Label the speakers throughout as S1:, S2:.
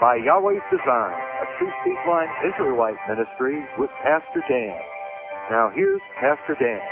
S1: by Yahweh's Design, a True Seed Line Israelite ministry with Pastor Dan. Now here's Pastor Dan.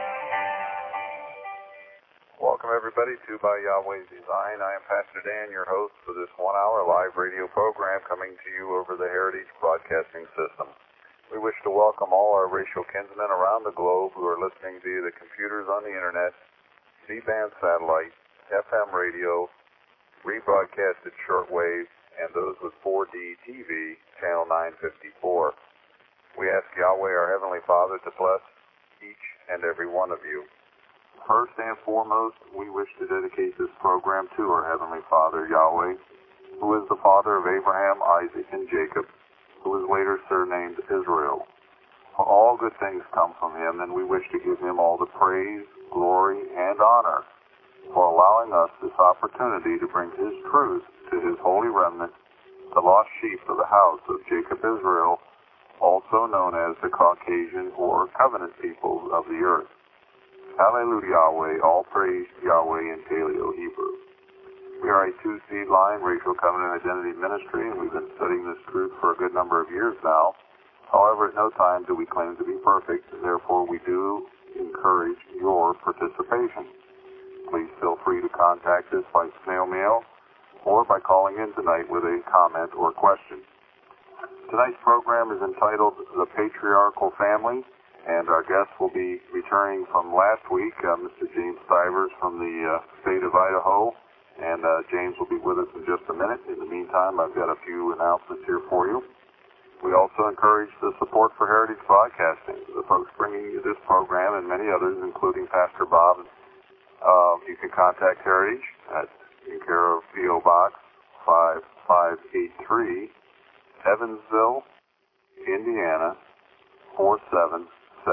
S2: Welcome everybody to By Yahweh's Design. I am Pastor Dan, your host for this 1-hour live radio program coming to you over the Heritage Broadcasting System. We wish to welcome all our racial kinsmen around the globe who are listening via the computers on the internet, C-band satellite, FM radio, rebroadcasted shortwave, and those with 4D TV, channel 954. We ask Yahweh, our Heavenly Father, to bless each and every one of you. First and foremost, we wish to dedicate this program to our Heavenly Father, Yahweh, who is the father of Abraham, Isaac, and Jacob, who was later surnamed Israel. For all good things come from him, and we wish to give him all the praise, glory, and honor for allowing us this opportunity to bring his truth to his holy remnant, the lost sheep of the house of Jacob Israel, also known as the Caucasian or covenant peoples of the earth. Hallelujah, Yahweh, all praise Yahweh in Paleo-Hebrew. We are a two-seed line racial covenant identity ministry, and we've been studying this truth for a good number of years now. However, at no time do we claim to be perfect, and therefore we do encourage your participation. Please feel free to contact us by snail mail or by calling in tonight with a comment or question. Tonight's program is entitled The Patriarchal Family, and our guest will be returning from last week, Mr. James Stivers from the state of Idaho, and James will be with us in just a minute. In the meantime, I've got a few announcements here for you. We also encourage the support for Heritage Broadcasting, the folks bringing you this program and many others, including Pastor Bob. You can contact Heritage in care of P.O. Box 5583, Evansville, Indiana, 47716.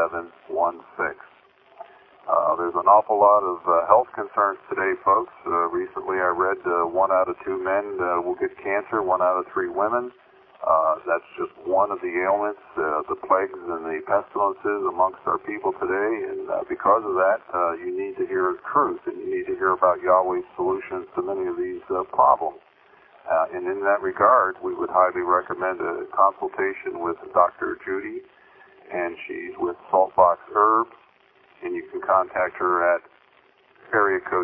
S2: There's an awful lot of health concerns today, folks. Recently I read 1 out of 2 men will get cancer, 1 out of 3 women. That's just one of the ailments, the plagues and the pestilences amongst our people today. And because of that, you need to hear the truth, and you need to hear about Yahweh's solutions to many of these problems. And in that regard, we would highly recommend a consultation with Dr. Judy, and she's with Saltbox Herbs, and you can contact her at area code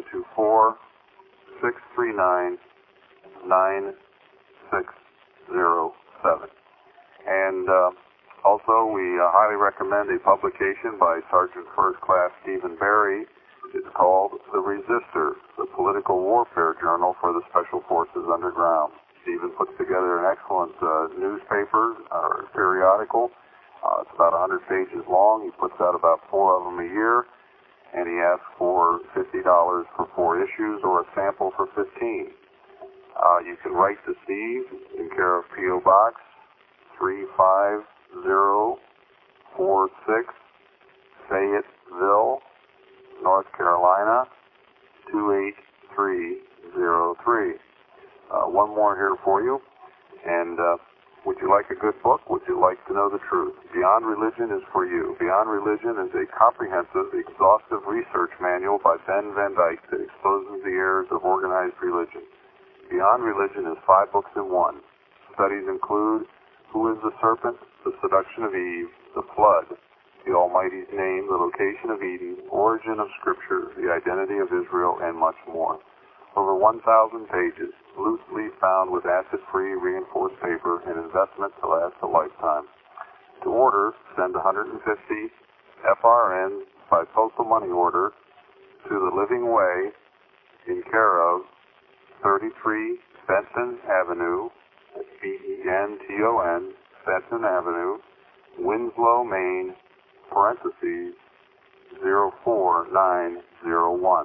S2: 724-639-9607. And also, we highly recommend a publication by Sergeant First Class Stephen Barry. It's called The Resistor, the Political Warfare Journal for the Special Forces Underground. Stephen puts together an excellent newspaper or periodical. It's about 100 pages long. He puts out about 4 of them a year, and he asks for $50 for 4 issues or a sample for 15. You can write to Steve in care of P.O. Box 35046, Fayetteville, North Carolina 28303. One more here for you. And would you like a good book? Would you like to know the truth? Beyond Religion is for you. Beyond Religion is a comprehensive, exhaustive research manual by Ben Van Dyke that exposes the errors of organized religion. Beyond Religion is 5 books in one. Studies include Who is the Serpent? The Seduction of Eve, The Flood, The Almighty's Name, The Location of Eden, Origin of Scripture, The Identity of Israel, and much more. Over 1,000 pages, loosely bound with acid-free reinforced paper, and investment to last a lifetime. To order, send 150 FRN by postal money order to the Living Way in care of 33 Benton Avenue, Benton, Benton Avenue, Winslow, Maine, parentheses, 04901.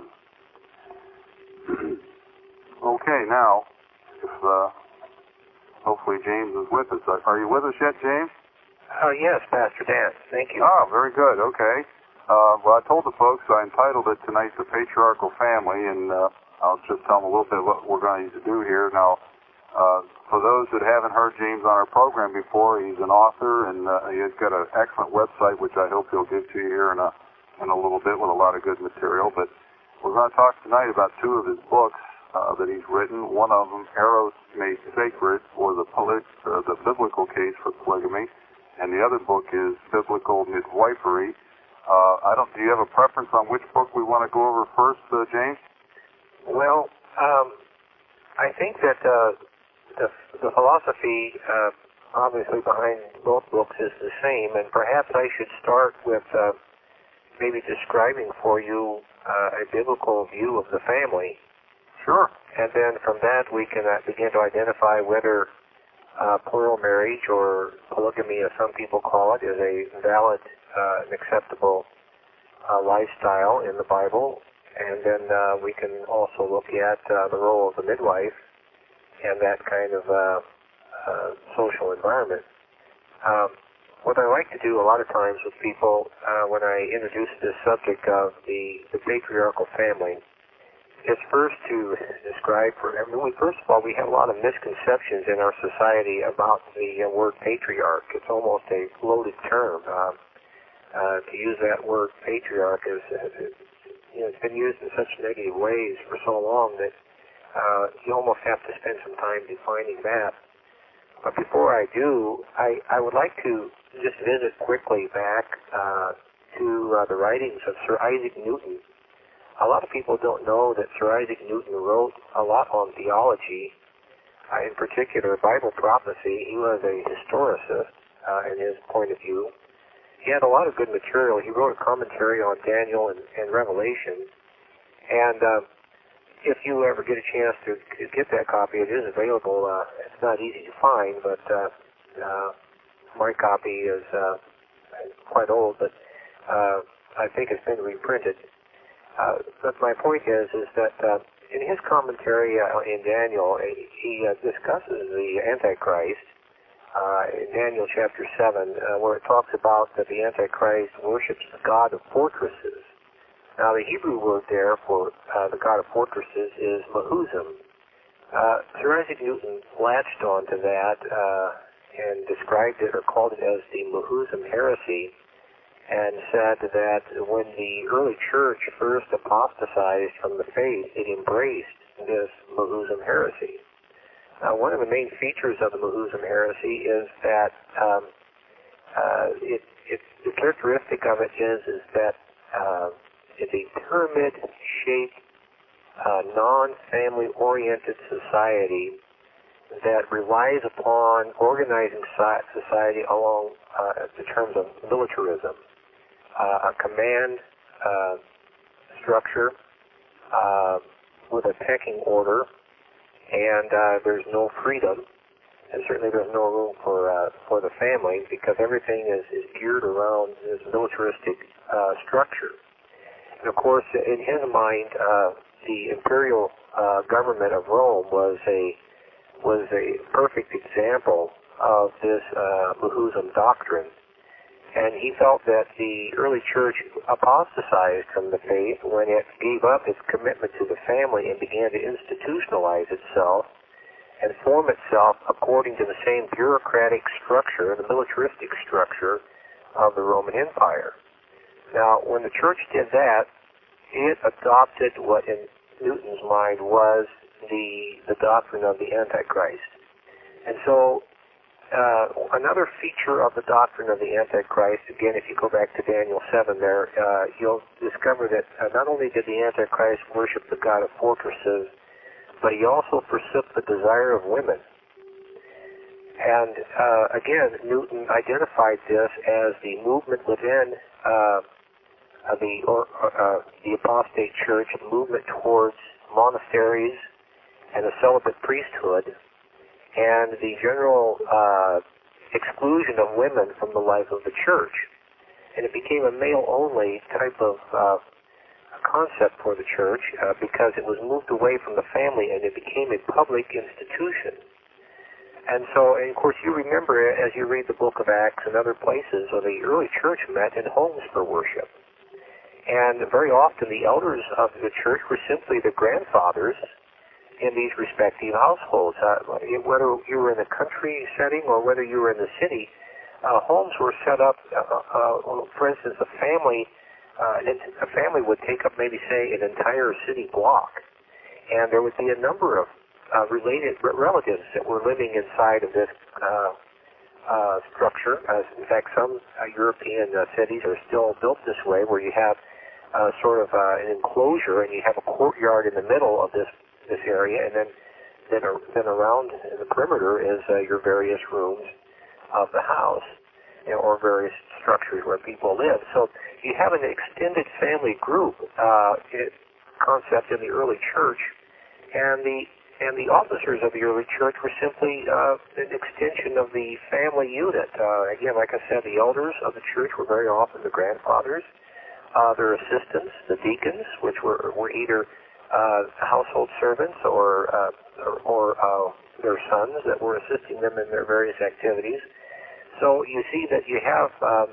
S2: Okay, now, if hopefully James is with us. Are you with us yet, James?
S3: Yes, Pastor Dan. Thank you.
S2: Oh, very good. Okay. Well, I told the folks I entitled it tonight The Patriarchal Family, and I'll just tell them a little bit what we're going to do here. Now, for those that haven't heard James on our program before, he's an author, and he's got an excellent website, which I hope he'll give to you here in a little bit with a lot of good material. But we're going to talk tonight about 2 of his books. that he's written. One of them, Eros Made Sacred, or the biblical case for polygamy, and the other book is Biblical Midwifery. Do you have a preference on which book we want to go over first, James?
S3: Well, I think that the philosophy obviously behind both books is the same, and perhaps I should start with maybe describing for you a biblical view of the family.
S2: Sure.
S3: And then from that we can begin to identify whether plural marriage, or polygamy as some people call it, is a valid and acceptable lifestyle in the Bible. And then we can also look at the role of the midwife and that kind of social environment. What I like to do a lot of times with people when I introduce this subject of the patriarchal family is first to describe first of all, we have a lot of misconceptions in our society about the word patriarch. It's almost a loaded term. To use that word patriarch is, it's been used in such negative ways for so long that you almost have to spend some time defining that. But before I do, I would like to just visit quickly back to the writings of Sir Isaac Newton. A lot of people don't know that Sir Isaac Newton wrote a lot on theology, in particular Bible prophecy. He was a historicist in his point of view. He had a lot of good material. He wrote a commentary on Daniel and Revelation. And if you ever get a chance to get that copy, it is available. It's not easy to find, but my copy is quite old, but I think it's been reprinted. But my point is that in his commentary in Daniel, he discusses the Antichrist in Daniel chapter 7, where it talks about that the Antichrist worships the god of fortresses. Now, the Hebrew word there for the god of fortresses is Mahuzim. Sir Isaac Newton latched onto that and described it or called it as the Mahuzim heresy, and said that when the early church first apostatized from the faith, it embraced this Mahuzim heresy. Now, one of the main features of the Mahuzim heresy is that the characteristic of it is that it's a pyramid-shaped, non-family-oriented society that relies upon organizing society along the terms of militarism. A command structure with a pecking order, and there's no freedom, and certainly there's no room for the family, because everything is geared around this militaristic structure. And of course, in his mind, the imperial government of Rome was a perfect example of this Mahuzim doctrine. And he felt that the early church apostatized from the faith when it gave up its commitment to the family and began to institutionalize itself and form itself according to the same bureaucratic structure, the militaristic structure of the Roman Empire. Now, when the church did that, it adopted what in Newton's mind was the doctrine of the Antichrist. And so another feature of the doctrine of the Antichrist, again, if you go back to Daniel 7 there, you'll discover that not only did the Antichrist worship the god of fortresses, but he also forsook the desire of women. And again, Newton identified this as the movement within the apostate church, movement towards monasteries and a celibate priesthood, and the general exclusion of women from the life of the church. And it became a male-only type of concept for the church because it was moved away from the family and it became a public institution. And so, and of course, you remember as you read the book of Acts and other places, where the early church met in homes for worship. And very often the elders of the church were simply the grandfathers in these respective households. Whether you were in a country setting or whether you were in the city, homes were set up, for instance, a family would take up maybe, say, an entire city block. and there would be a number of related relatives that were living inside of this structure. In fact, some European cities are still built this way, where you have sort of an enclosure, and you have a courtyard in the middle of this area, and then around the perimeter is your various rooms of the house, or various structures where people live. So you have an extended family group concept in the early church, and the officers of the early church were simply an extension of the family unit. Again, like I said, the elders of the church were very often the grandfathers. Their assistants, the deacons, which were either household servants or their sons that were assisting them in their various activities. So you see that you have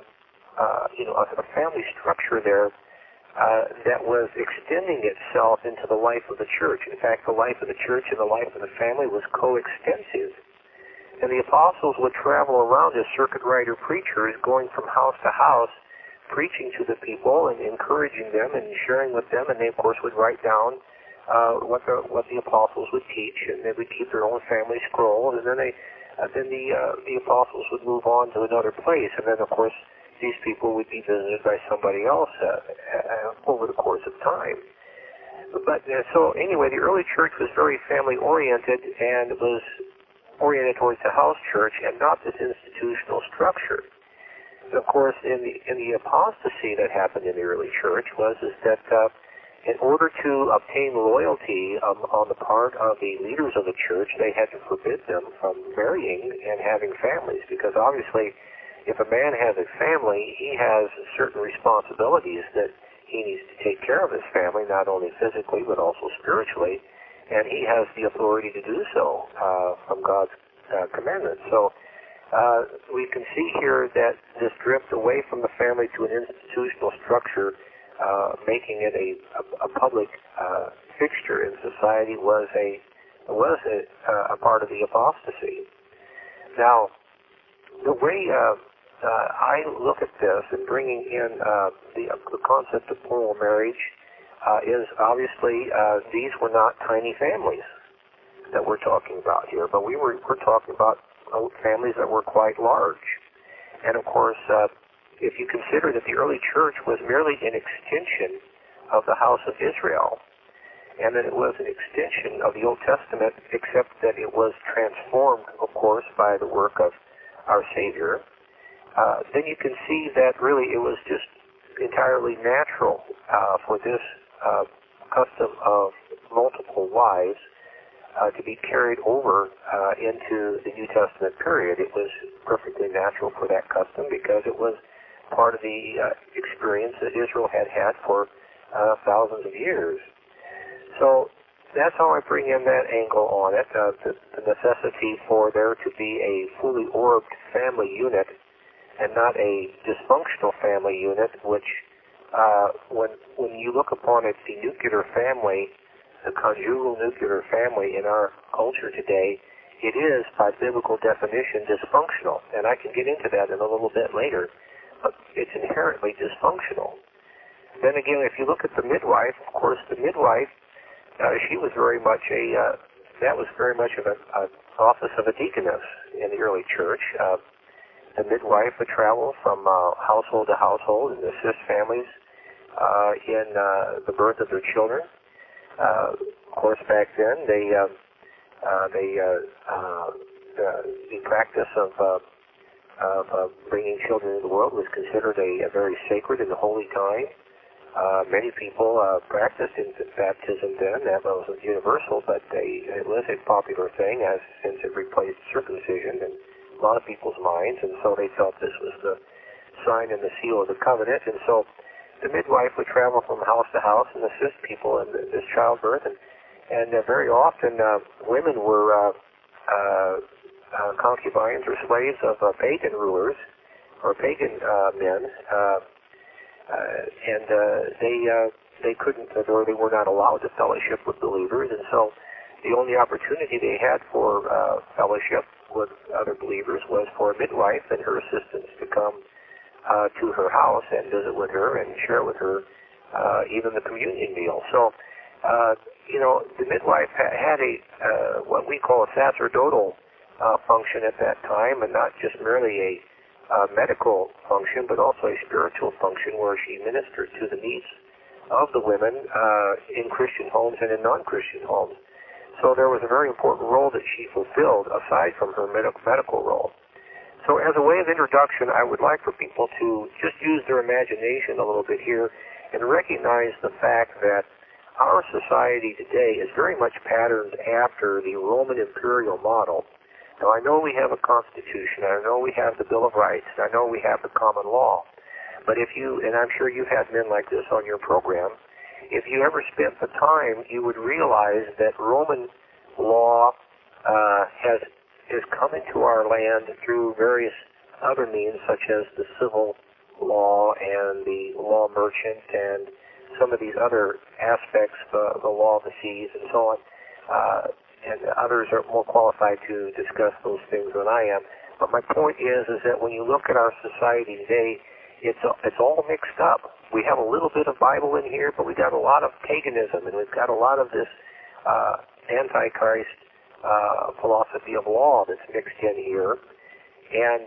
S3: a family structure there that was extending itself into the life of the church. In fact, the life of the church and the life of the family was coextensive. And the apostles would travel around as circuit rider preachers, going from house to house, preaching to the people and encouraging them and sharing with them. And they, of course, would write down what the apostles would teach, and they would keep their own family scroll. And then the apostles would move on to another place, and then, of course, these people would be visited by somebody else over the course of time. But so anyway, the early church was very family-oriented, and it was oriented towards the house church and not this institutional structure. And of course, in the apostasy that happened in the early church was that in order to obtain loyalty on the part of the leaders of the church, they had to forbid them from marrying and having families, because obviously, if a man has a family, he has certain responsibilities that he needs to take care of his family, not only physically but also spiritually, and he has the authority to do so from God's commandments. So we can see here that this drift away from the family to an institutional structure, making it a public fixture in society, was a part of the apostasy. Now, the way I look at this and bringing in the concept of plural marriage is obviously these were not tiny families that we're talking about here, but we're talking about families that were quite large. And of course, if you consider that the early church was merely an extension of the house of Israel, and that it was an extension of the Old Testament, except that it was transformed, of course, by the work of our Savior, then you can see that really it was just entirely natural for this custom of multiple wives to be carried over into the New Testament period. It was perfectly natural for that custom because it was part of the experience that Israel had had for thousands of years. So that's how I bring in that angle on it, the necessity for there to be a fully orbed family unit and not a dysfunctional family unit, which when you look upon it, the nuclear family, the conjugal nuclear family in our culture today, it is, by biblical definition, dysfunctional. And I can get into that in a little bit later, but it's inherently dysfunctional. Then again, if you look at the midwife, of course, the midwife, she was very much that was very much of an office of a deaconess in the early church. The midwife would travel from household to household and assist families in the birth of their children. Of course, back then, the practice of bringing children into the world was considered a very sacred and holy time. Many people practiced infant baptism then. That wasn't universal, but it was a popular thing since it replaced circumcision in a lot of people's minds, and so they felt this was the sign and the seal of the covenant. And so the midwife would travel from house to house and assist people in this childbirth, and very often women were concubines or slaves of pagan rulers or pagan men, and they couldn't, or they were not allowed to fellowship with believers, and so the only opportunity they had for fellowship with other believers was for a midwife and her assistants to come to her house and visit with her and share with her even the communion meal. So the midwife had a what we call a sacerdotal function at that time, and not just merely a medical function, but also a spiritual function where she ministered to the needs of the women in Christian homes and in non-Christian homes. So there was a very important role that she fulfilled aside from her medical role. So as a way of introduction, I would like for people to just use their imagination a little bit here and recognize the fact that our society today is very much patterned after the Roman imperial model. Now, I know we have a constitution, I know we have the Bill of Rights, I know we have the common law, but if you, and I'm sure you've had men like this on your program, if you ever spent the time, you would realize that Roman law has come into our land through various other means, such as the civil law and the law merchant and some of these other aspects, the law of the seas and so on. And others are more qualified to discuss those things than I am. But my point is that when you look at our society today, it's all mixed up. We have a little bit of Bible in here, but we got a lot of paganism, and we've got a lot of this Antichrist philosophy of law that's mixed in here. And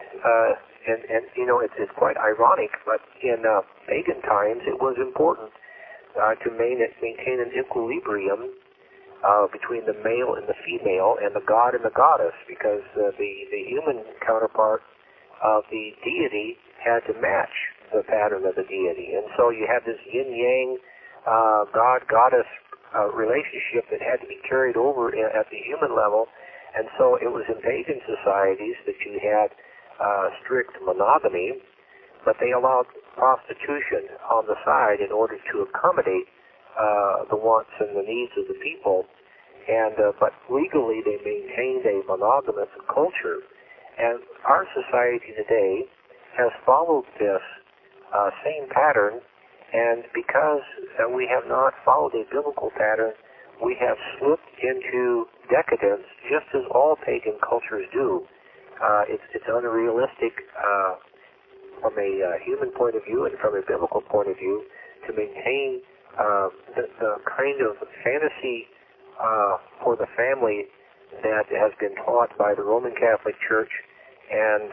S3: it's quite ironic, but in pagan times, it was important to maintain an equilibrium between the male and the female and the god and the goddess, because the human counterpart of the deity had to match the pattern of the deity. And so you had this yin-yang god-goddess relationship that had to be carried over at the human level. And so it was in pagan societies that you had strict monogamy, but they allowed prostitution on the side in order to accommodate the wants and the needs of the people. And but legally they maintained a monogamous culture. And our society today has followed this same pattern, and because we have not followed a biblical pattern, we have slipped into decadence, just as all pagan cultures do. It's unrealistic from a human point of view and from a biblical point of view to maintain the kind of fantasy for the family that has been taught by the Roman Catholic Church and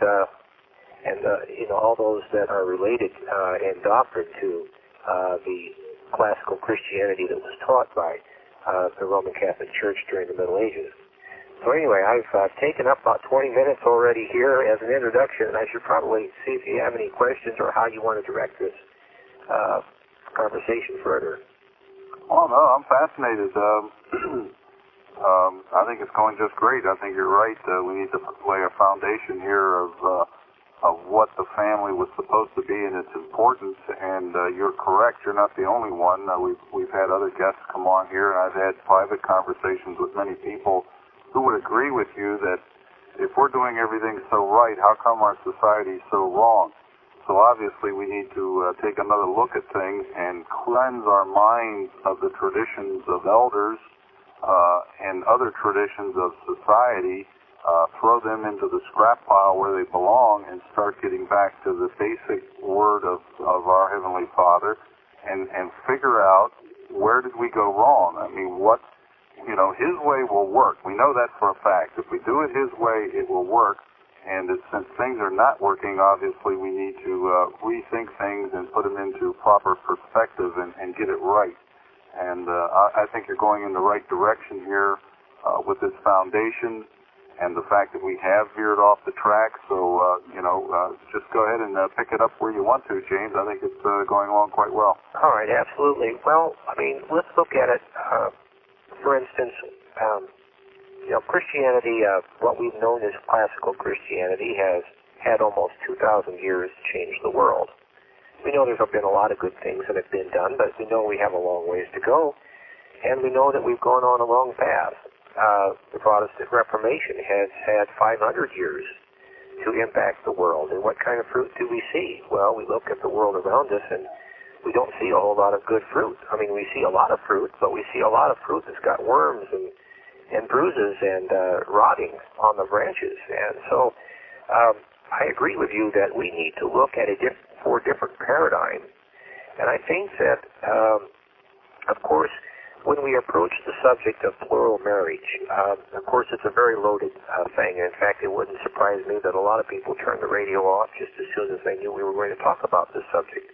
S3: all those that are related in doctrine to the classical Christianity that was taught by the Roman Catholic Church during the Middle Ages. So anyway, I've taken up about 20 minutes already here as an introduction, and I should probably see if you have any questions or how you want to direct this conversation further.
S2: Oh, no, I'm fascinated. I think it's going just great. I think you're right. We need to lay a foundation here of what the family was supposed to be and its importance. And you're correct. You're not the only one. We've had other guests come on here, and I've had private conversations with many people who would agree with you that if we're doing everything so right, how come our society is so wrong? So obviously we need to take another look at things and cleanse our minds of the traditions of elders and other traditions of society, throw them into the scrap pile where they belong, and start getting back to the basic word of our Heavenly Father and figure out where did we go wrong. I mean, His way will work. We know that for a fact. If we do it His way, it will work. And since things are not working, obviously we need to rethink things and put them into proper perspective and get it right. And I think you're going in the right direction here with this foundation and the fact that we have veered off the track. So, just go ahead and pick it up where you want to, James. I think it's going along quite well.
S3: All right, absolutely. Well, I mean, let's look at it. For instance, Christianity, what we've known as classical Christianity, has had almost 2,000 years to change the world. We know there's been a lot of good things that have been done, but we know we have a long ways to go, and we know that we've gone on a long path. The Protestant Reformation has had 500 years to impact the world, and what kind of fruit do we see? Well, we look at the world around us, and we don't see a whole lot of good fruit. I mean, we see a lot of fruit, but we see a lot of fruit that's got worms and bruises and rotting on the branches. And so I agree with you that we need to look at a different paradigm. And I think that, of course, when we approach the subject of plural marriage, of course it's a very loaded thing. In fact, it wouldn't surprise me that a lot of people turned the radio off just as soon as they knew we were going to talk about this subject.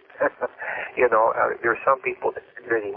S3: There are some people that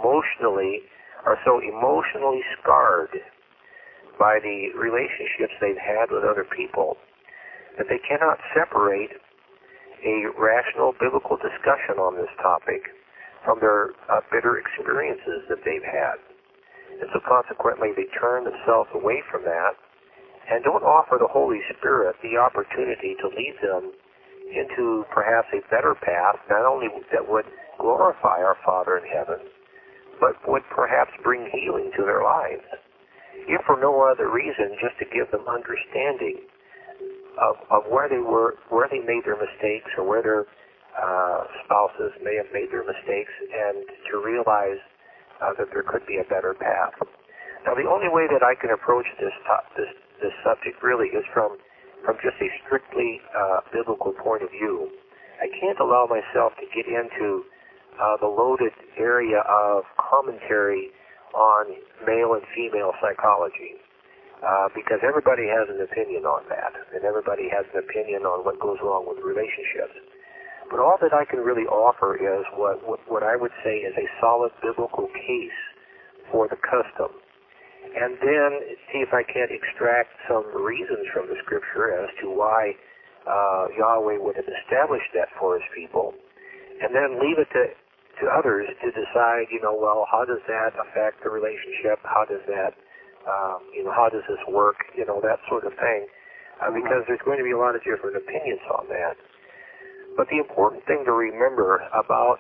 S3: are so emotionally scarred by the relationships they've had with other people that they cannot separate a rational biblical discussion on this topic from their bitter experiences that they've had. And so consequently, they turn themselves away from that and don't offer the Holy Spirit the opportunity to lead them into perhaps a better path, not only that would glorify our Father in heaven, but would perhaps bring healing to their lives. If for no other reason, just to give them understanding of where they made their mistakes, or where their spouses may have made their mistakes, and to realize that there could be a better path. Now, the only way that I can approach this subject really is from just a strictly biblical point of view. I can't allow myself to get into the loaded area of commentary on male and female psychology, because everybody has an opinion on that, and everybody has an opinion on what goes wrong with relationships. But all that I can really offer is what I would say is a solid biblical case for the custom, and then see if I can't extract some reasons from the Scripture as to why Yahweh would have established that for His people, and then leave it to others to decide, well, how does that affect the relationship? How does that, how does this work? That sort of thing, because there's going to be a lot of different opinions on that. But the important thing to remember about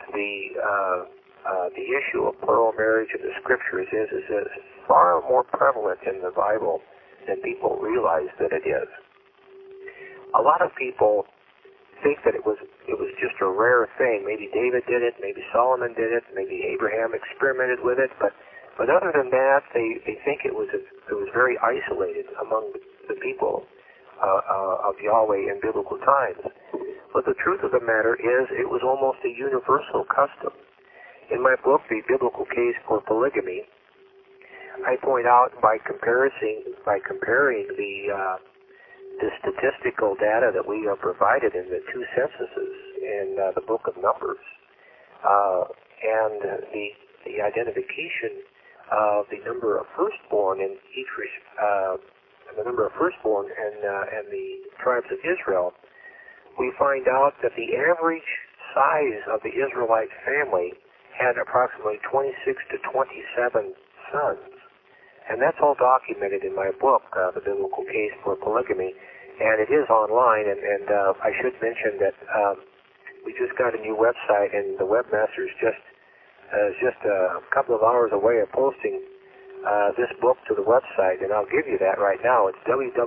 S3: the issue of plural marriage in the Scriptures is it's far more prevalent in the Bible than people realize that it is. A lot of people think that it was just a rare thing. Maybe David did it, maybe Solomon did it, maybe Abraham experimented with it, but other than that, they think it was very isolated among the people of Yahweh in biblical times. But the truth of the matter is, it was almost a universal custom. In my book, The Biblical Case for Polygamy, I point out by comparing the statistical data that we are provided in the two censuses in the Book of Numbers, and the identification of the number of firstborn in the number of firstborn and the tribes of Israel, we find out that the average size of the Israelite family had approximately 26 to 27 sons. And that's all documented in my book, The Biblical Case for Polygamy, and it is online, and I should mention that we just got a new website, and the webmaster is just a couple of hours away of posting this book to the website, and I'll give you that right now. It's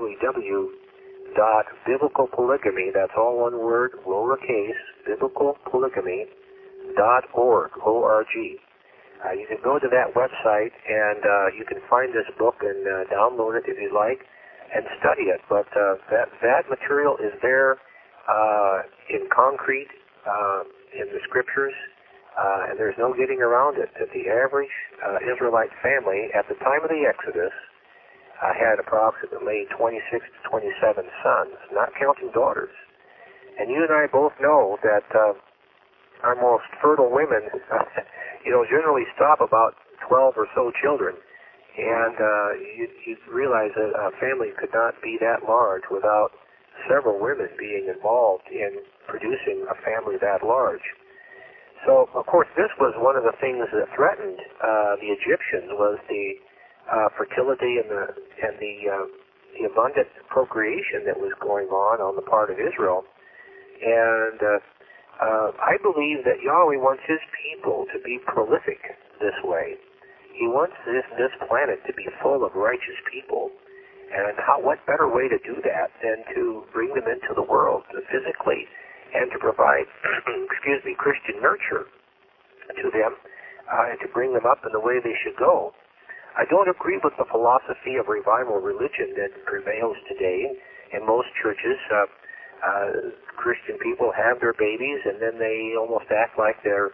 S3: www.biblicalpolygamy, that's all one word, lowercase, biblicalpolygamy.org, O-R-G. You can go to that website, and you can find this book and download it if you'd like and study it. But that material is there in concrete in the Scriptures, and there's no getting around it. That the average Israelite family at the time of the Exodus had approximately 26 to 27 sons, not counting daughters. And you and I both know that our most fertile women generally stop about 12 or so children. And you realize that a family could not be that large without several women being involved in producing a family that large. So, of course, this was one of the things that threatened the Egyptians, was the fertility and the abundant procreation that was going on the part of Israel. And I believe that Yahweh wants His people to be prolific this way. He wants this planet to be full of righteous people. And what better way to do that than to bring them into the world physically and to provide, Christian nurture to them and to bring them up in the way they should go. I don't agree with the philosophy of revival religion that prevails today in most churches. Christian people have their babies, and then they almost act like they're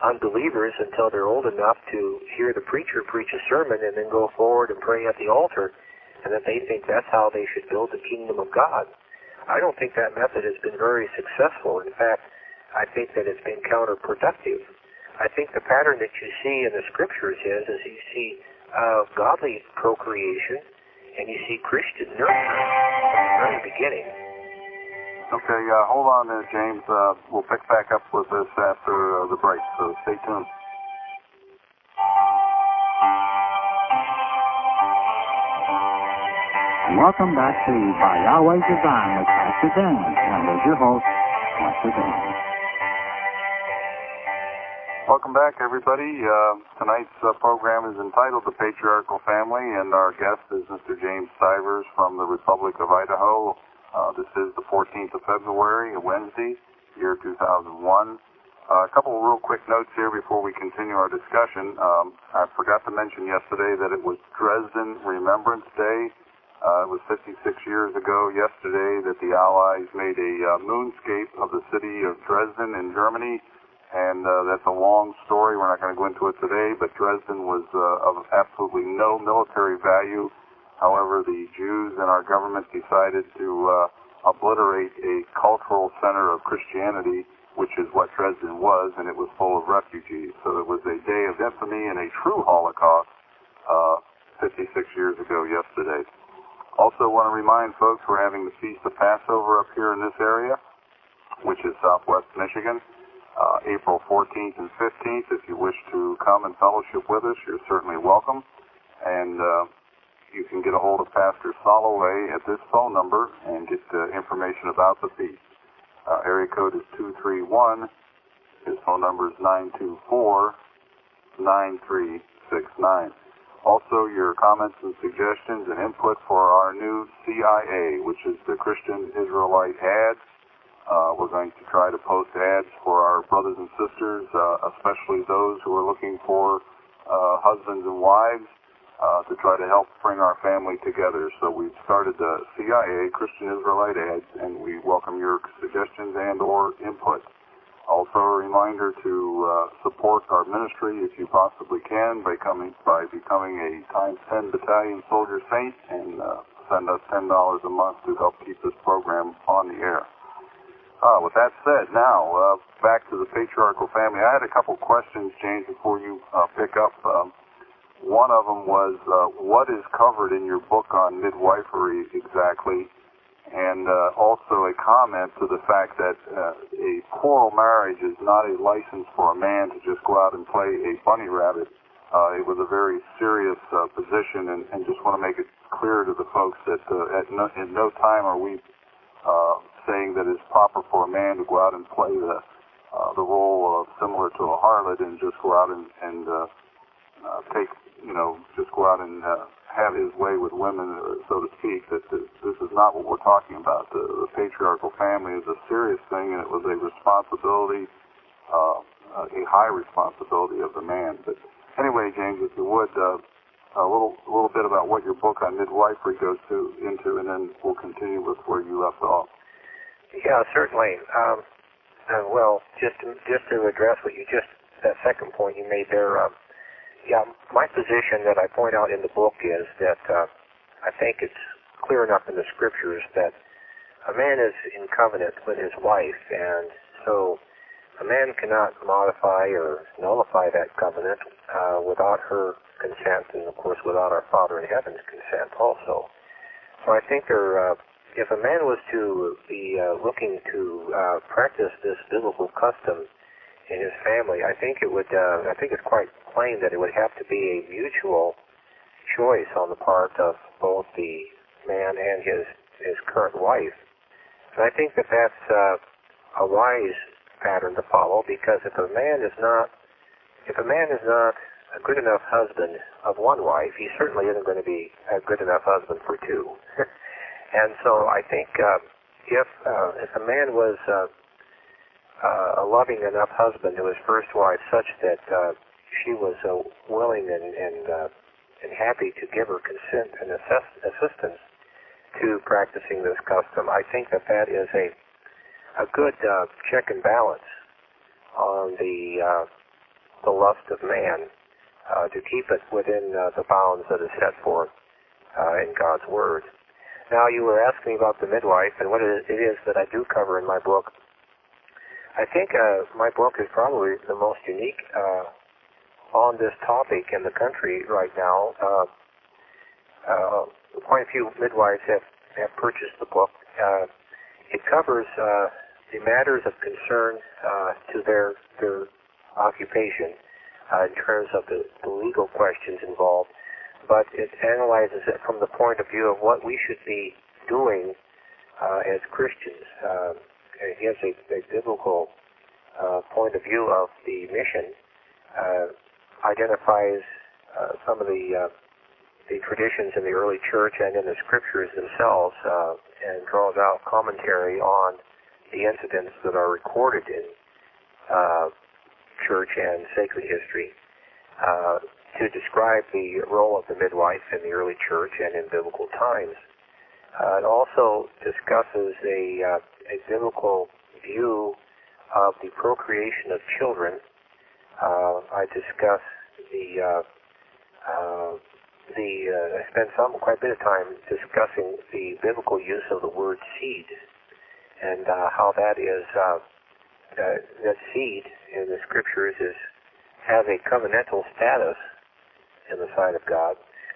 S3: unbelievers until they're old enough to hear the preacher preach a sermon and then go forward and pray at the altar, and that they think that's how they should build the kingdom of God. I don't think that method has been very successful. In fact, I think that it's been counterproductive. I think the pattern that you see in the scriptures is you see godly procreation and you see Christian nurture from the very beginning.
S2: Okay, hold on there, James. We'll pick back up with this after the break, so stay tuned.
S4: Welcome back to By Yahweh's Design with Pastor Dan, and with your host, Pastor Dan.
S2: Welcome back, everybody. Tonight's program is entitled The Patriarchal Family, and our guest is Mr. James Stivers from the Republic of Idaho. This is the 14th of February, a Wednesday, year 2001. A couple of real quick notes here before we continue our discussion. I forgot to mention yesterday that it was Dresden Remembrance Day. It was 56 years ago yesterday that the Allies made a moonscape of the city of Dresden in Germany, and that's a long story. We're not going to go into it today, but Dresden was of absolutely no military value. However, the Jews and our government decided to obliterate a cultural center of Christianity, which is what Dresden was, and it was full of refugees. So it was a day of infamy and a true Holocaust 56 years ago yesterday. Also want to remind folks we're having the Feast of Passover up here in this area, which is southwest Michigan, April 14th and 15th. If you wish to come and fellowship with us, you're certainly welcome. And you can get a hold of Pastor Soloway at this phone number and get information about the feast. Area code is 231. His phone number is 924-9369. Also, your comments and suggestions and input for our new CIA, which is the Christian Israelite ads. We're going to try to post ads for our brothers and sisters, especially those who are looking for husbands and wives, to try to help bring our family together. So we've started the CIA, Christian Israelite ads, and we welcome your suggestions and or input. Also a reminder to support our ministry if you possibly can by becoming a ×10 Battalion Soldier Saint and send us $10 a month to help keep this program on the air. With that said, now back to the patriarchal family. I had a couple questions, James, before you pick up. One of them was, what is covered in your book on midwifery exactly? And also a comment to the fact that a plural marriage is not a license for a man to just go out and play a bunny rabbit. It was a very serious position, and just want to make it clear to the folks that in no time are we saying that it's proper for a man to go out and play the role of similar to a harlot and just go out and just go out and have his way with women, so to speak. That this is not what we're talking about. The patriarchal family is a serious thing, and it was a responsibility, a high responsibility of the man. But anyway, James, if you would, a little bit about what your book on midwifery goes into, and then we'll continue with where you left off.
S3: Yeah, certainly. Well, just to address that second point you made there. Yeah, my position that I point out in the book is that I think it's clear enough in the scriptures that a man is in covenant with his wife, and so a man cannot modify or nullify that covenant without her consent, and of course without our Father in heaven's consent also. So I think if a man was to be looking to practice this biblical custom in his family, I think it's quite plain that it would have to be a mutual choice on the part of both the man and his current wife. And I think that that's a wise pattern to follow, because if a man is not a good enough husband of one wife, he certainly isn't going to be a good enough husband for two. And so I think if a man was a loving enough husband to his first wife, such that she was willing and happy to give her consent and assistance to practicing this custom, I think that is a good check and balance on the the lust of man, to keep it within the bounds that is set forth in God's Word. Now, you were asking about the midwife and what it is that I do cover in my book. I think my book is probably the most unique on this topic in the country right now. Quite a few midwives have purchased the book. It covers the matters of concern to their occupation in terms of the legal questions involved, but it analyzes it from the point of view of what we should be doing as Christians. It gives a biblical point of view of the mission, identifies some of the traditions in the early church and in the scriptures themselves, and draws out commentary on the incidents that are recorded in church and sacred history to describe the role of the midwife in the early church and in biblical times. It also discusses a biblical view of the procreation of children. I discuss I spent quite a bit of time discussing the biblical use of the word seed and how that is that seed in the scriptures has a covenantal status in the sight of God.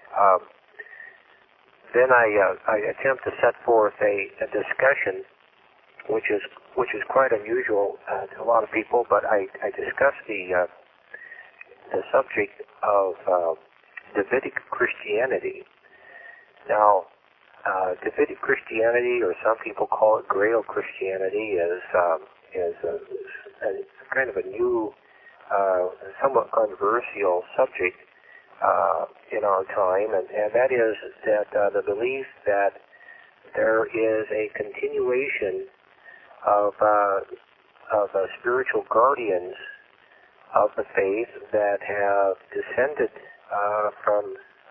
S3: Then I attempt to set forth a discussion which is quite unusual to a lot of people, but I discuss the subject of Davidic Christianity. Now, Davidic Christianity, or some people call it Grail Christianity, is a kind of a new, somewhat controversial subject in our time, and that is that the belief that there is a continuation of spiritual guardians of the faith that have descended from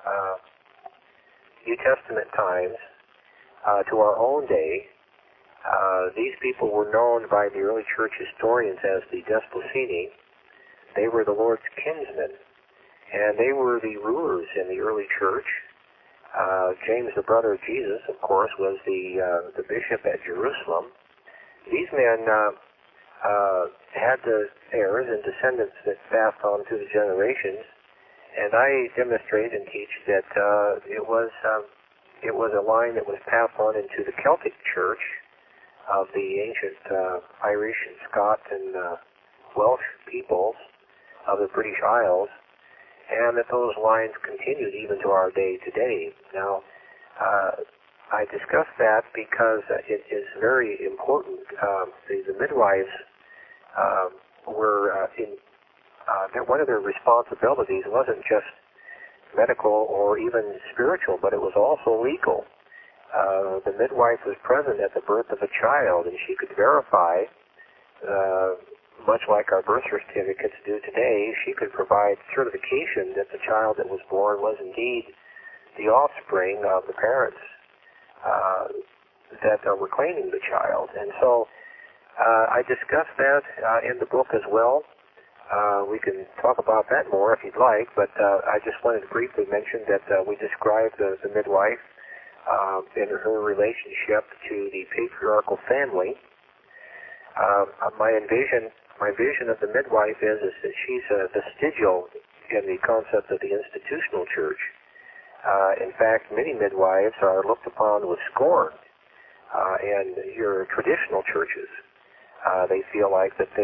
S3: New Testament times to our own day. These people were known by the early church historians as the Desposini. They were the Lord's kinsmen, and they were the rulers in the early church. James, the brother of Jesus, of course, was the bishop at Jerusalem. These men had the heirs and descendants that passed on through the generations, and I demonstrate and teach that it was a line that was passed on into the Celtic church of the ancient Irish and Scot and Welsh peoples of the British Isles, and that those lines continued even to our day today. Now, I discuss that because it is very important. The midwives were one of their responsibilities wasn't just medical or even spiritual, but it was also legal. The midwife was present at the birth of a child, and she could verify, much like our birth certificates do today, she could provide certification that the child that was born was indeed the offspring of the parents that were claiming the child. And so I discuss that in the book as well. We can talk about that more if you'd like, but I just wanted to briefly mention that we described the midwife in her relationship to the patriarchal family. My vision of the midwife is that she's vestigial in the concept of the institutional church. In fact, many midwives are looked upon with scorn in your traditional churches. They feel like that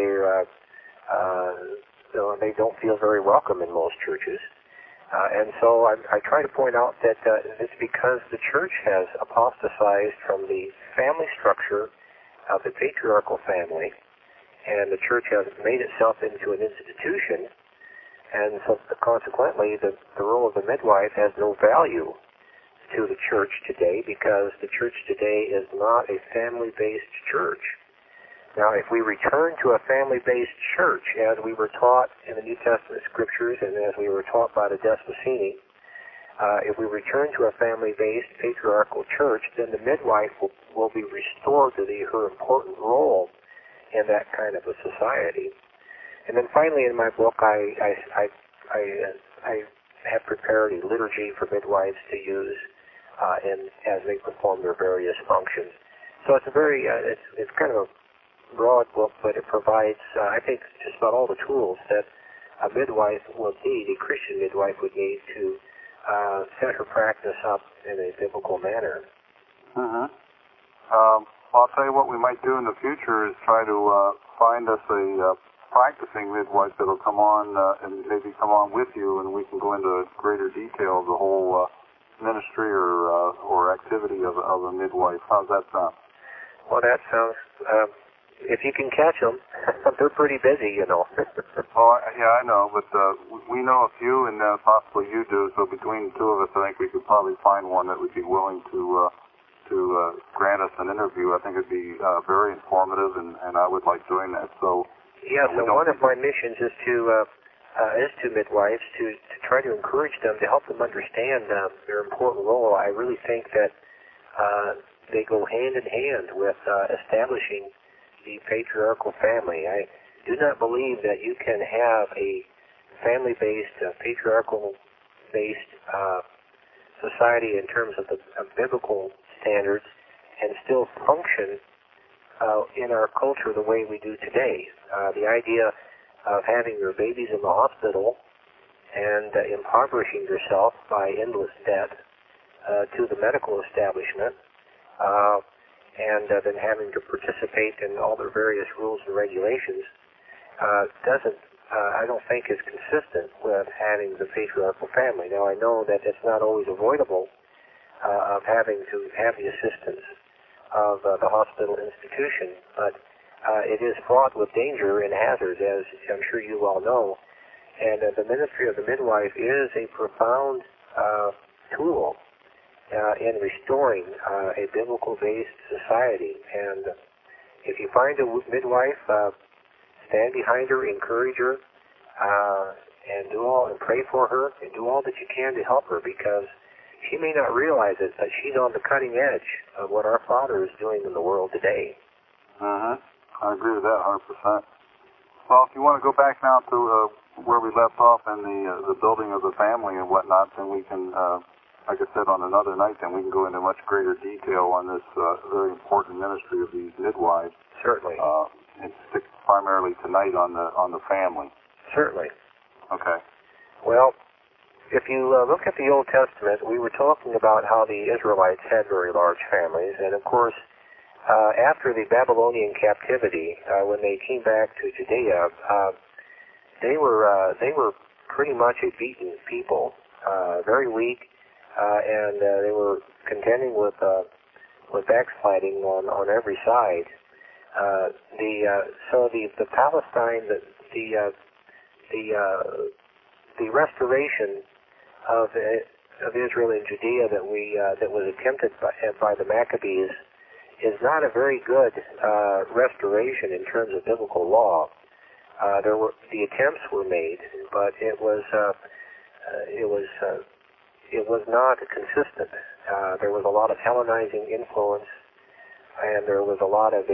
S3: they don't feel very welcome in most churches. And so I try to point out that it's because the church has apostatized from the family structure of the patriarchal family, and the church has made itself into an institution, and so consequently the role of the midwife has no value to the church today, because the church today is not a family-based church. Now, if we return to a family-based church, as we were taught in the New Testament scriptures and as we were taught by the Desposini, if we return to a family-based patriarchal church, then the midwife will be restored to her important role in that kind of a society. And then finally, in my book, I have prepared a liturgy for midwives to use as they perform their various functions. So it's a very, it's kind of a broad book, but it provides, I think, just about all the tools that a midwife would need, a Christian midwife would need to set her practice up in a biblical manner.
S2: I'll tell you what we might do in the future is try to find us a practicing midwife that'll come on and maybe come on with you, and we can go into greater detail of the whole ministry or activity of a midwife. How's that sound?
S3: Well, that sounds, if you can catch them, they're pretty busy, you know.
S2: Oh, yeah, I know, but we know a few, and possibly you do, so between the two of us, I think we could probably find one that would be willing to grant us an interview. I think it'd be very informative, and I would like doing that. So
S3: yes, and one of my missions is to midwives to try to encourage them, to help them understand their important role. I really think that they go hand in hand with establishing the patriarchal family. I do not believe that you can have a family-based, patriarchal-based society in terms of the biblical standards and still function in our culture the way we do today. The idea of having your babies in the hospital and impoverishing yourself by endless debt to the medical establishment and then having to participate in all their various rules and regulations I don't think is consistent with having the patriarchal family. Now, I know that it's not always avoidable of having to have the assistance of the hospital institution, but it is fraught with danger and hazards, as I'm sure you all know. And the ministry of the midwife is a profound tool in restoring a biblical-based society. And if you find a midwife, stand behind her, encourage her, and pray for her, and do all that you can to help her, because she may not realize it, but she's on the cutting edge of what our Father is doing in the world today.
S2: I agree with that 100%. Well, if you want to go back now to where we left off in the building of the family and whatnot, then we can, like I said, on another night, then we can go into much greater detail on this very important ministry of these midwives.
S3: Certainly.
S2: And stick primarily tonight on the family.
S3: Certainly.
S2: Okay.
S3: Well, if you look at the Old Testament, we were talking about how the Israelites had very large families, and of course, after the Babylonian captivity, when they came back to Judea, they were pretty much a beaten people, very weak, and they were contending with backsliding on every side. So the Palestine, the restoration of Israel and Judea that was attempted by the Maccabees is not a very good restoration in terms of biblical law. The attempts were made, but it was not consistent. There was a lot of Hellenizing influence, and there was a lot of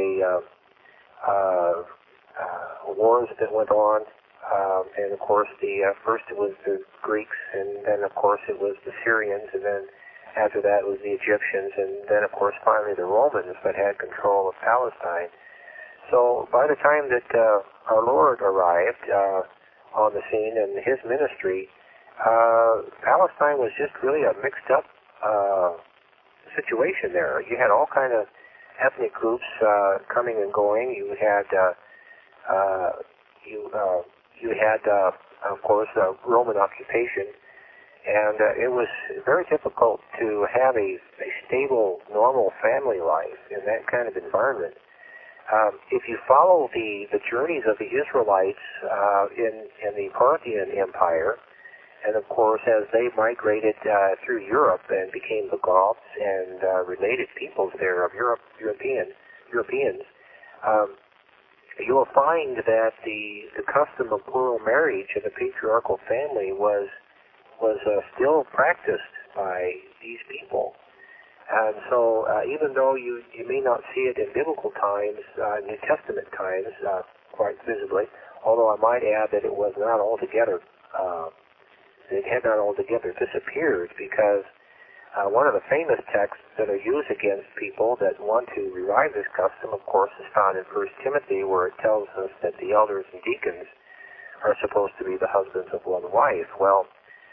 S3: wars that went on. And of course, first it was the Greeks, and then of course it was the Syrians, and then after that it was the Egyptians, and then of course finally the Romans that had control of Palestine. So by the time that our Lord arrived on the scene and his ministry, Palestine was just really a mixed up situation there. You had all kind of ethnic groups coming and going. You had of course, Roman occupation, and it was very difficult to have a stable, normal family life in that kind of environment. If you follow the journeys of the Israelites in the Parthian Empire, and of course, as they migrated through Europe and became the Goths and related peoples there of Europeans, you will find that the custom of plural marriage in the patriarchal family was still practiced by these people. And so even though you may not see it in biblical times, New Testament times, quite visibly, although I might add that it was not altogether, it had not altogether disappeared, because one of the famous texts that are used against people that want to revive this custom, of course, is found in 1 Timothy, where it tells us that the elders and deacons are supposed to be the husbands of one wife. Well,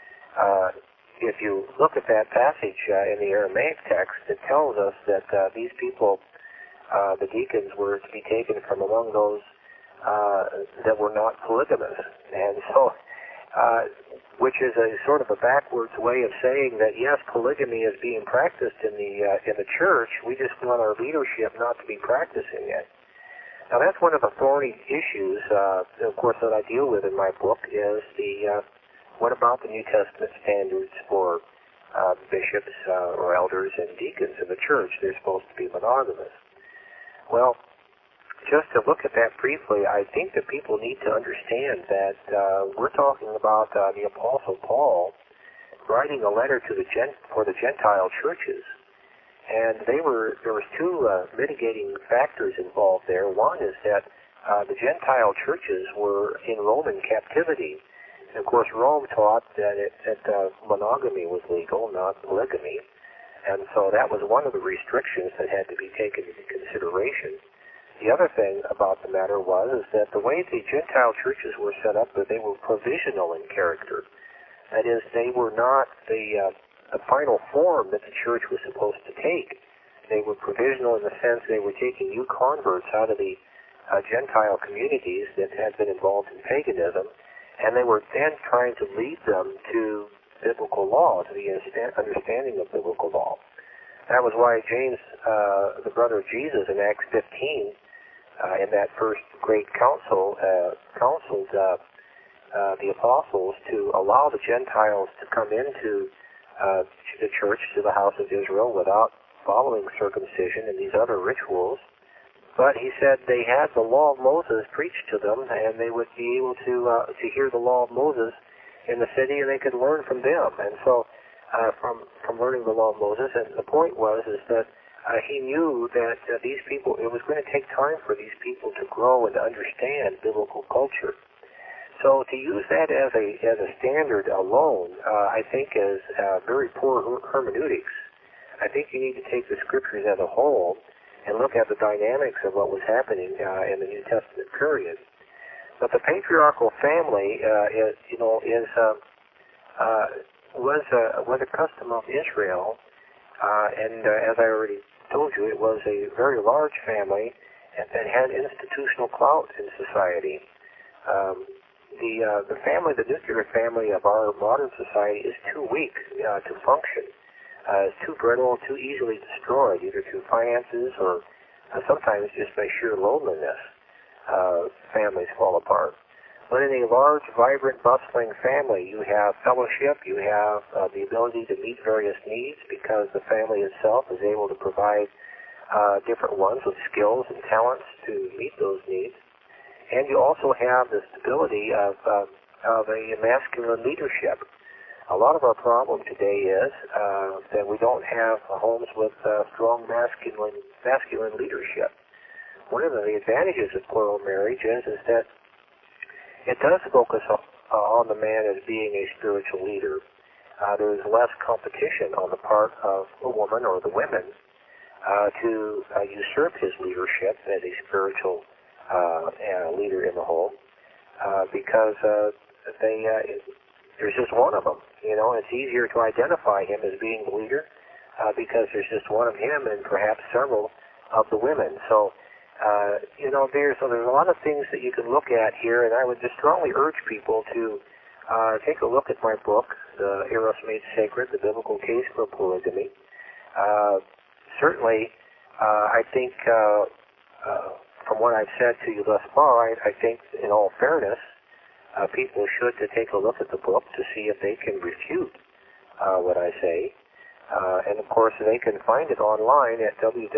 S3: if you look at that passage in the Aramaic text, it tells us that these people, the deacons, were to be taken from among those that were not polygamous. And so, which is a sort of a backwards way of saying that, yes, polygamy is being practiced in the church, we just want our leadership not to be practicing it. Now, that's one of the thorny issues, of course, that I deal with in my book, is what about the New Testament standards for bishops or elders and deacons in the church? They're supposed to be monogamous. Well, just to look at that briefly, I think that people need to understand that we're talking about the Apostle Paul writing a letter to for the Gentile churches. And there was two mitigating factors involved there. One is that the Gentile churches were in Roman captivity. And of course, Rome taught that monogamy was legal, not polygamy. And so that was one of the restrictions that had to be taken into consideration. The other thing about the matter was that the way the Gentile churches were set up, that they were provisional in character. That is, they were not the final form that the church was supposed to take. They were provisional in the sense they were taking new converts out of the Gentile communities that had been involved in paganism, and they were then trying to lead them to biblical law, to the understanding of biblical law. That was why James, the brother of Jesus, in Acts 15, in that first great council, counseled the apostles to allow the Gentiles to come into the church, to the house of Israel, without following circumcision and these other rituals. But he said they had the law of Moses preached to them, and they would be able to hear the law of Moses in the city, and they could learn from them. And so, from learning the law of Moses, and the point was that he knew that these people, it was going to take time for these people to grow and to understand biblical culture. So to use that as a standard alone, I think is very poor hermeneutics. I think you need to take the scriptures as a whole and look at the dynamics of what was happening in the New Testament period. But the patriarchal family, was a custom of Israel, and as I already told you, it was a very large family that had institutional clout in society. The nuclear family of our modern society is too weak to function. It's too brittle, too easily destroyed, either through finances or sometimes just by sheer loneliness. Families fall apart. But in a large, vibrant, bustling family, you have fellowship, you have the ability to meet various needs because the family itself is able to provide different ones with skills and talents to meet those needs. And you also have the stability of a masculine leadership. A lot of our problem today is that we don't have homes with strong masculine leadership. One of the advantages of plural marriage is that it does focus on the man as being a spiritual leader. There's less competition on the part of the woman or the women to usurp his leadership as a spiritual leader in the home, because there's just one of them. It's easier to identify him as being the leader because there's just one of him and perhaps several of the women. So, there's a lot of things that you can look at here, and I would just strongly urge people to take a look at my book, The Eros Made Sacred, The Biblical Case for Polygamy. Certainly, I think, from what I've said to you thus far, I think, in all fairness, people should take a look at the book to see if they can refute what I say. And, of course, they can find it online at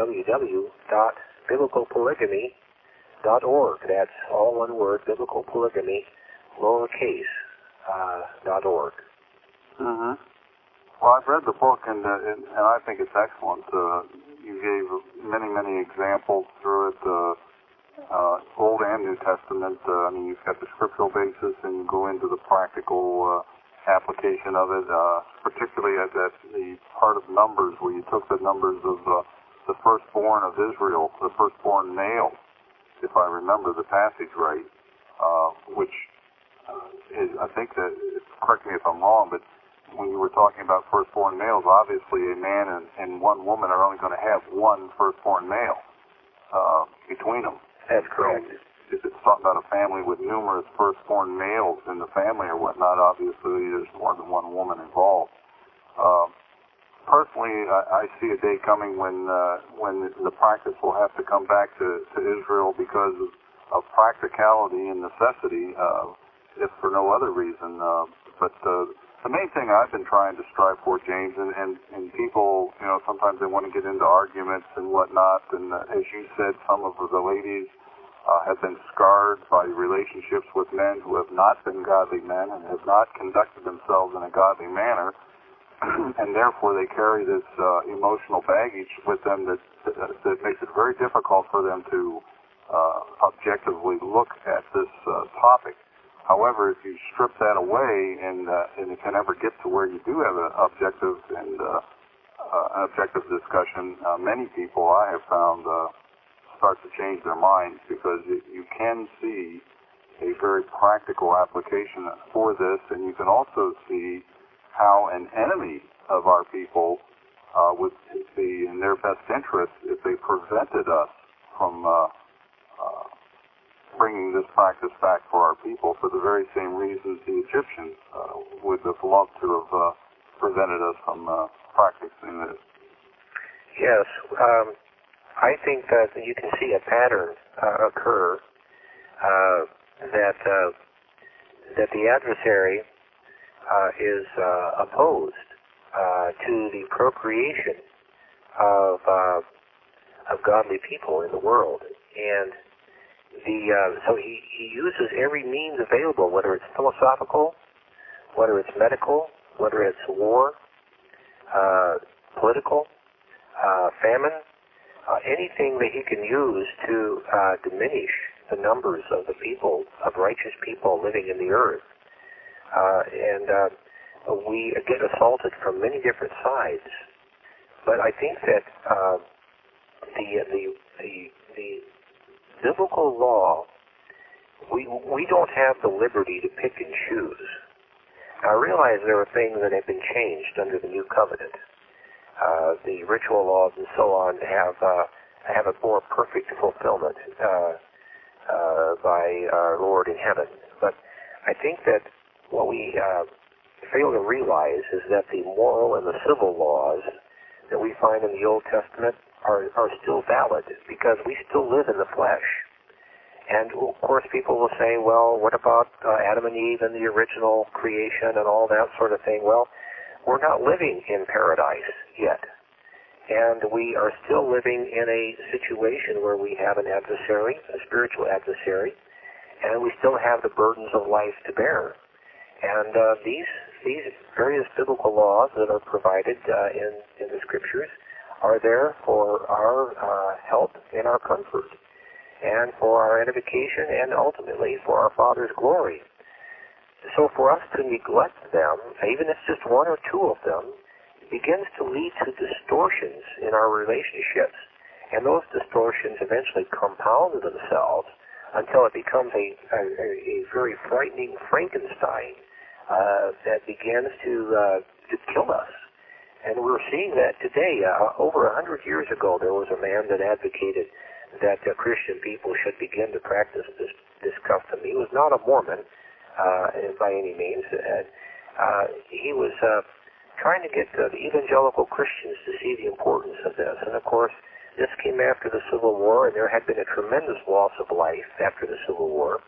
S3: www.biblicalpolygamy.org. That's all one word, biblicalpolygamy, lowercase, .org.
S2: Mm-hmm. Well, I've read the book, and I think it's excellent. You gave many examples through it, Old and New Testament. I mean, you've got the scriptural basis, and you go into the practical application of it, particularly at the part of Numbers where you took the numbers of the firstborn of Israel, the firstborn male, if I remember the passage right, which is, I think that, correct me if I'm wrong, but when you were talking about firstborn males, obviously a man and one woman are only going to have one firstborn male between them.
S3: That's correct.
S2: So if it's talking about a family with numerous firstborn males in the family or whatnot, obviously there's more than one woman involved. Personally, I see a day coming when the practice will have to come back to Israel because of practicality and necessity, if for no other reason. But the main thing I've been trying to strive for, James, and people, you know, sometimes they want to get into arguments and whatnot, and as you said, some of the ladies have been scarred by relationships with men who have not been godly men and have not conducted themselves in a godly manner, and therefore they carry this emotional baggage with them that makes it very difficult for them to objectively look at this topic. However, if you strip that away and it can ever get to where you do have an objective and an objective discussion, many people I have found start to change their minds because you can see a very practical application for this, and you can also see how an enemy of our people would be in their best interest if they prevented us from bringing this practice back for our people for the very same reasons the Egyptians would have loved to have prevented us from practicing this.
S3: Yes, I think that you can see a pattern occur that the adversary is opposed to the procreation of godly people in the world, and so he uses every means available, whether it's philosophical, whether it's medical, whether it's war, political, famine, anything that he can use to diminish the numbers of the people, of righteous people living in the earth. We get assaulted from many different sides. But I think that the biblical law, we don't have the liberty to pick and choose. I realize there are things that have been changed under the new covenant. The ritual laws and so on have a more perfect fulfillment by our Lord in heaven. But I think that what we fail to realize is that the moral and the civil laws that we find in the Old Testament are still valid because we still live in the flesh. And, of course, people will say, well, what about Adam and Eve and the original creation and all that sort of thing? Well, we're not living in paradise yet. And we are still living in a situation where we have an adversary, a spiritual adversary, and we still have the burdens of life to bear. And these various biblical laws that are provided in the Scriptures are there for our help and our comfort, and for our edification, and ultimately for our Father's glory. So for us to neglect them, even if it's just one or two of them, begins to lead to distortions in our relationships. And those distortions eventually compound themselves until it becomes a very frightening Frankenstein that begins to kill us. And we're seeing that today. Over 100 years ago, there was a man that advocated that Christian people should begin to practice this custom. He was not a Mormon by any means. He was trying to get the evangelical Christians to see the importance of this. And, of course, this came after the Civil War, and there had been a tremendous loss of life after the Civil War.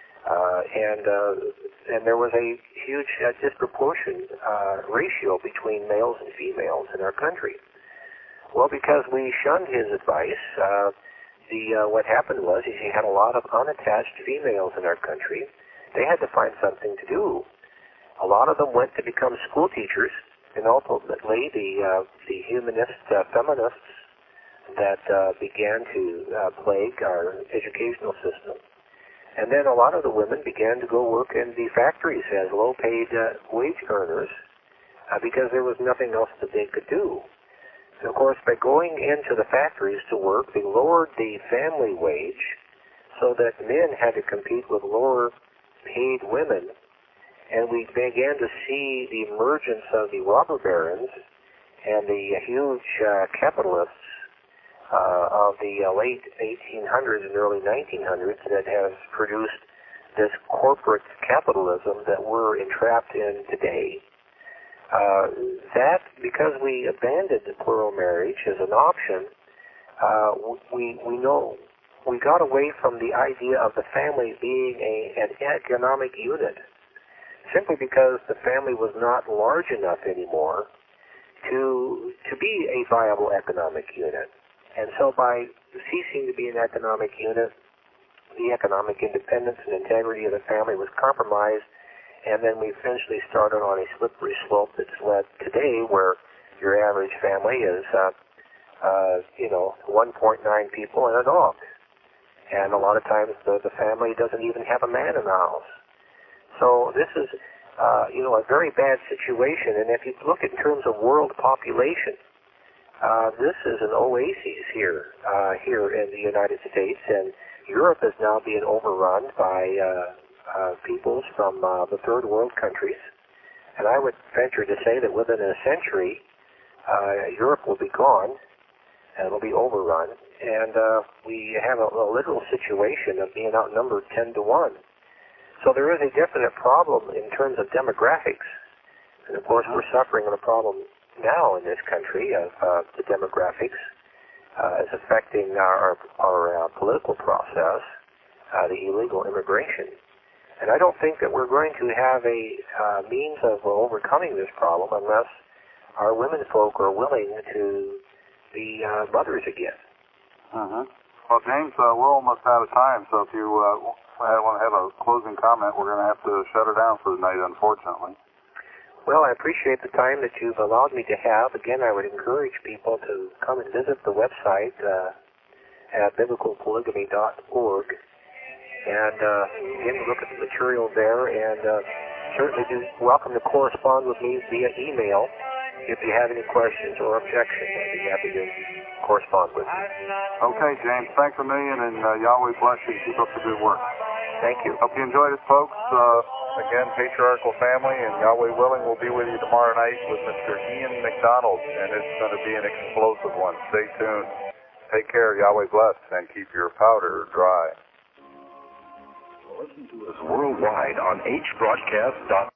S3: And there was a huge disproportion ratio between males and females in our country. Well, because we shunned his advice, what happened was he had a lot of unattached females in our country. They had to find something to do. A lot of them went to become school teachers, and ultimately the humanist feminists that began to plague our educational system. And then a lot of the women began to go work in the factories as low-paid wage earners because there was nothing else that they could do. And of course, by going into the factories to work, they lowered the family wage so that men had to compete with lower-paid women. And we began to see the emergence of the robber barons and the huge capitalists of the late 1800s and early 1900s that has produced this corporate capitalism that we're entrapped in today. That, because we abandoned plural marriage as an option, we know we got away from the idea of the family being an economic unit, simply because the family was not large enough anymore to be a viable economic unit. And so by ceasing to be an economic unit, the economic independence and integrity of the family was compromised, and then we eventually started on a slippery slope that's led today where your average family is, 1.9 people and a dog. And a lot of times the family doesn't even have a man in the house. So this is, a very bad situation. And if you look in terms of world population, this is an oasis here in the United States, and Europe is now being overrun by peoples from the third world countries. And I would venture to say that within a century, Europe will be gone, and it will be overrun. And we have a literal situation of being outnumbered 10 to 1. So there is a definite problem in terms of demographics. And of course, we're suffering a problem now in this country of the demographics is affecting our political process, the illegal immigration. And I don't think that we're going to have a means of overcoming this problem unless our women folk are willing to be mothers again.
S2: Uh-huh. Well, James, we're almost out of time, so if you want to have a closing comment, we're going to have to shut her down for the night, unfortunately.
S3: Well, I appreciate the time that you've allowed me to have. Again, I would encourage people to come and visit the website at biblicalpolygamy.org and again, look at the material there, and certainly do welcome to correspond with me via email if you have any questions or objections. I'd be happy to correspond with you.
S2: Okay, James, thanks a million, and Yahweh bless you. Keep up the good work.
S3: Thank you.
S2: Hope you enjoyed it, folks. Again, Patriarchal Family, and Yahweh willing, we'll be with you tomorrow night with Mr. Ian McDonald, and it's going to be an explosive one. Stay tuned. Take care. Yahweh bless, and keep your powder dry.
S5: Listen to us worldwide on hbroadcast.com.